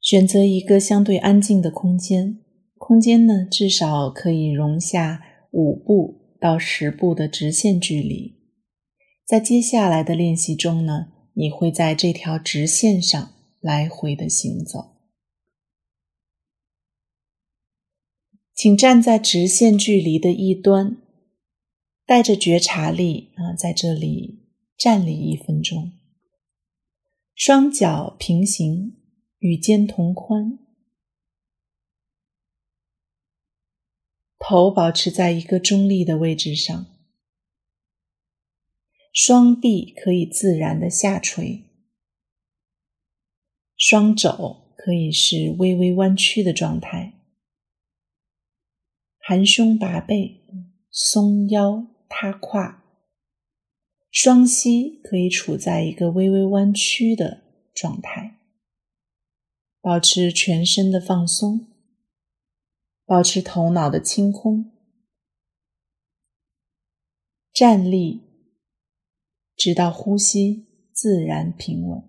选择一个相对安静的空间，空间呢至少可以容下5步到10步的直线距离。在接下来的练习中呢，你会在这条直线上来回的行走。请站在直线距离的一端，带着觉察力在这里站立1分钟。双脚平行，与肩同宽，头保持在一个中立的位置上，双臂可以自然的下垂，双肘可以是微微弯曲的状态，含胸拔背，松腰塌胯，双膝可以处在一个微微弯曲的状态，保持全身的放松，保持头脑的清空，站立，直到呼吸自然平稳。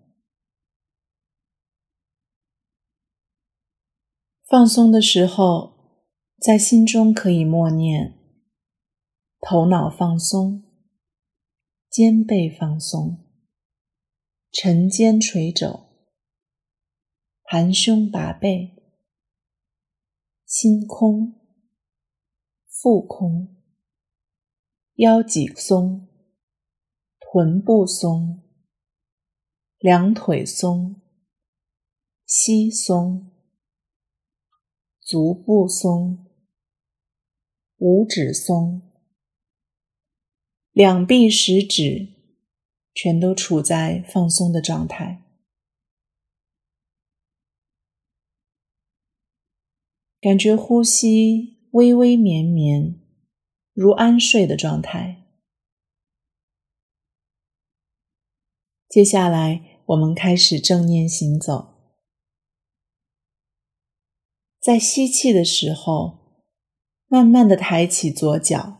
放松的时候，在心中可以默念：头脑放松，肩背放松，沉肩垂肘，含胸拔背，心空，腹空，腰脊松，臀部松，两腿松，膝松，足部松，五指松，两臂食指全都处在放松的状态。感觉呼吸微微绵绵，如安睡的状态。接下来我们开始正念行走。在吸气的时候，慢慢地抬起左脚，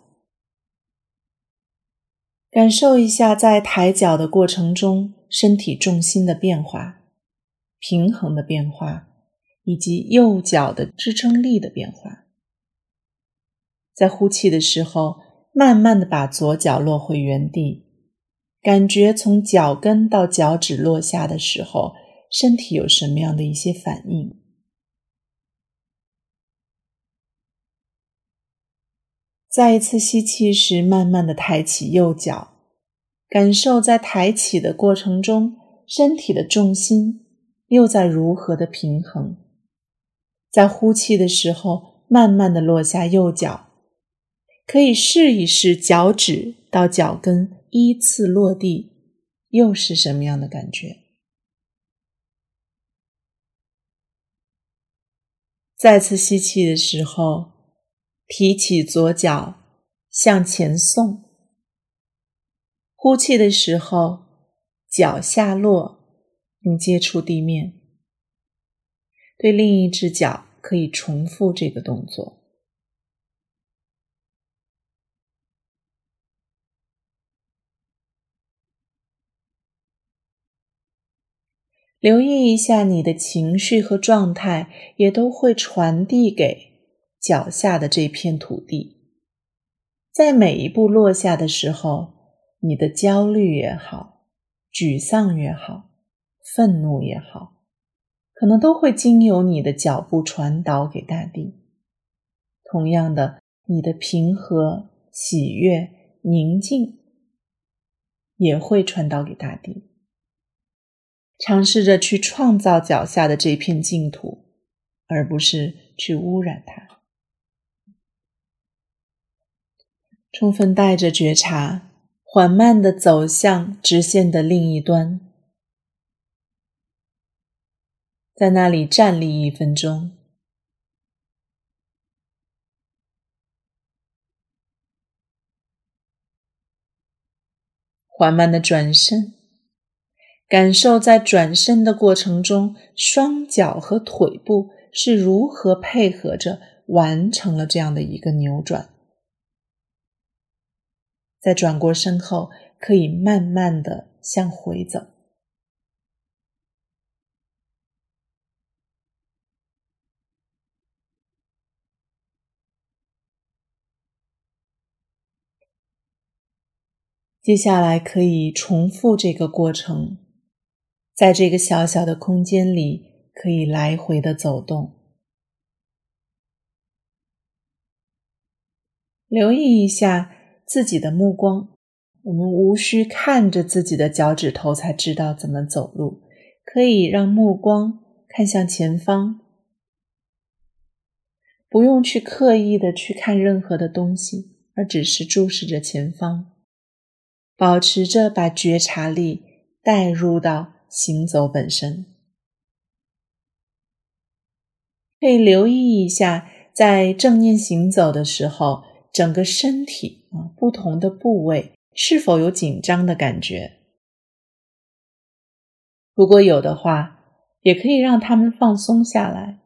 感受一下在抬脚的过程中身体重心的变化、平衡的变化，以及右脚的支撑力的变化。在呼气的时候，慢慢地把左脚落回原地，感觉从脚跟到脚趾落下的时候，身体有什么样的一些反应。再一次吸气时，慢慢地抬起右脚，感受在抬起的过程中，身体的重心又在如何的平衡。在呼气的时候，慢慢地落下右脚，可以试一试脚趾到脚跟依次落地，又是什么样的感觉？再次吸气的时候，提起左脚向前送，呼气的时候，脚下落并接触地面。对另一只脚可以重复这个动作。留意一下你的情绪和状态，也都会传递给脚下的这片土地。在每一步落下的时候，你的焦虑也好，沮丧也好，愤怒也好，可能都会经由你的脚步传导给大地。同样的，你的平和、喜悦、宁静也会传导给大地。尝试着去创造脚下的这片净土，而不是去污染它。充分带着觉察，缓慢地走向直线的另一端，在那里站立1分钟。缓慢地转身，感受在转身的过程中，双脚和腿部是如何配合着完成了这样的一个扭转。在转过身后，可以慢慢地向回走。 接下来可以重复这个过程，在这个小小的空间里可以来回的走动。留意一下自己的目光，我们无需看着自己的脚趾头才知道怎么走路，可以让目光看向前方，不用去刻意的去看任何的东西，而只是注视着前方，保持着把觉察力带入到行走本身。可以留意一下，在正念行走的时候，整个身体不同的部位是否有紧张的感觉。如果有的话，也可以让它们放松下来。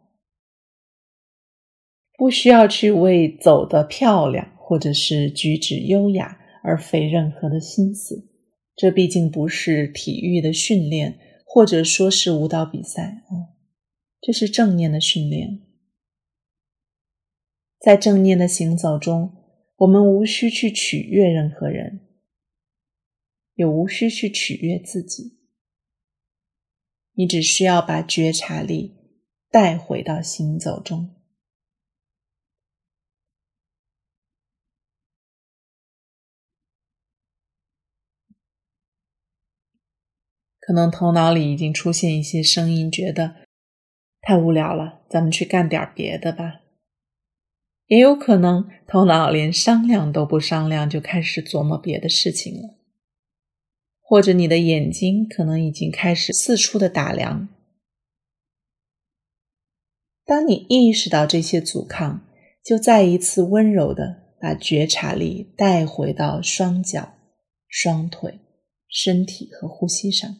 不需要去为走得漂亮或者是举止优雅而费任何的心思，这毕竟不是体育的训练，或者说是舞蹈比赛，这是正念的训练。在正念的行走中，我们无需去取悦任何人，也无需去取悦自己，你只需要把觉察力带回到行走中。可能头脑里已经出现一些声音，觉得太无聊了，咱们去干点别的吧。也有可能头脑连商量都不商量，就开始琢磨别的事情了。或者你的眼睛可能已经开始四处的打量。当你意识到这些阻抗，就再一次温柔地把觉察力带回到双脚、双腿、身体和呼吸上。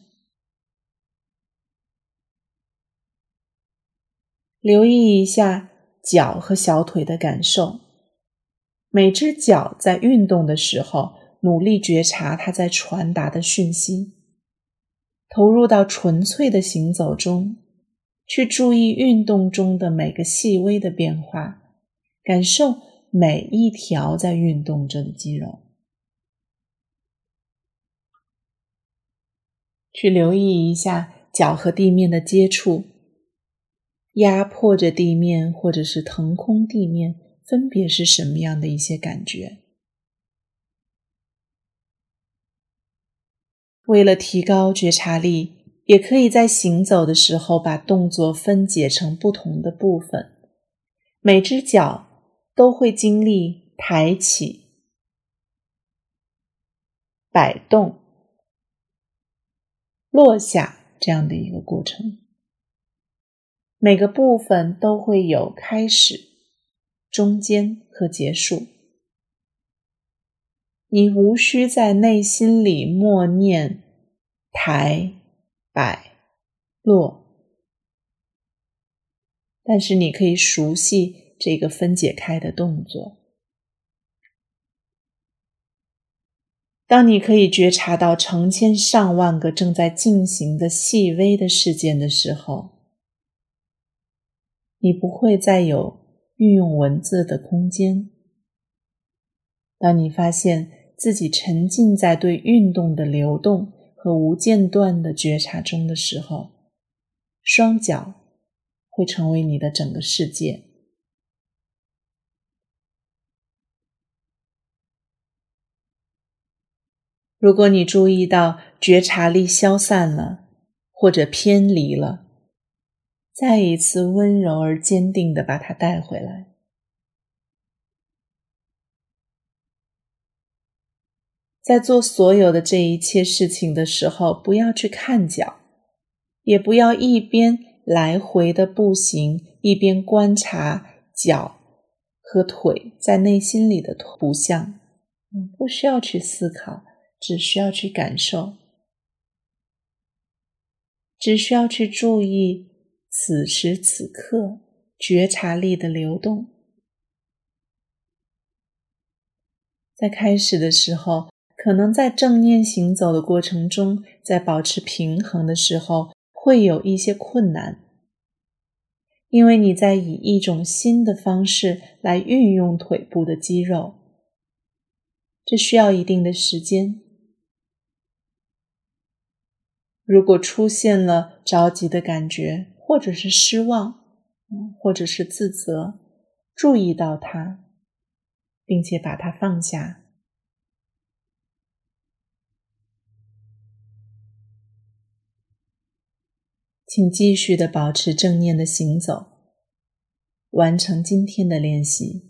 留意一下脚和小腿的感受，每只脚在运动的时候，努力觉察它在传达的讯息，投入到纯粹的行走中，去注意运动中的每个细微的变化，感受每一条在运动着的肌肉。去留意一下脚和地面的接触，压迫着地面或者是腾空地面，分别是什么样的一些感觉。为了提高觉察力，也可以在行走的时候把动作分解成不同的部分，每只脚都会经历抬起、摆动、落下这样的一个过程。每个部分都会有开始、中间和结束。你无需在内心里默念抬、摆、落，但是你可以熟悉这个分解开的动作。当你可以觉察到成千上万个正在进行的细微的事件的时候，你不会再有运用文字的空间。当你发现自己沉浸在对运动的流动和无间断的觉察中的时候，双脚会成为你的整个世界。如果你注意到觉察力消散了，或者偏离了，再一次温柔而坚定地把它带回来。在做所有的这一切事情的时候，不要去看脚，也不要一边来回的步行，一边观察脚和腿在内心里的图像。不需要去思考，只需要去感受，只需要去注意此时此刻觉察力的流动。在开始的时候，可能在正念行走的过程中，在保持平衡的时候会有一些困难，因为你在以一种新的方式来运用腿部的肌肉，这需要一定的时间， 如果出现了着急的感觉，或者是失望，或者是自责，注意到它，并且把它放下。请继续地保持正念的行走，完成今天的练习。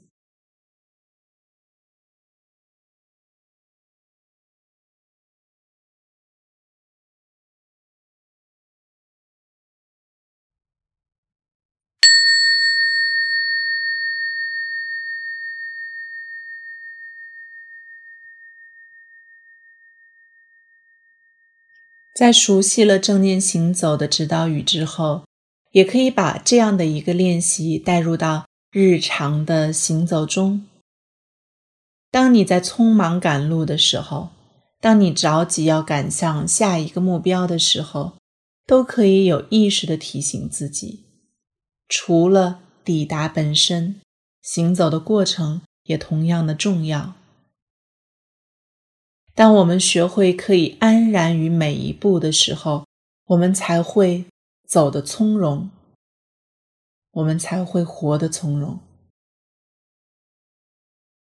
在熟悉了正念行走的指导语之后，也可以把这样的一个练习带入到日常的行走中。当你在匆忙赶路的时候，当你着急要赶向下一个目标的时候，都可以有意识地提醒自己，除了抵达本身，行走的过程也同样的重要。当我们学会可以安然于每一步的时候，我们才会走得从容，我们才会活得从容。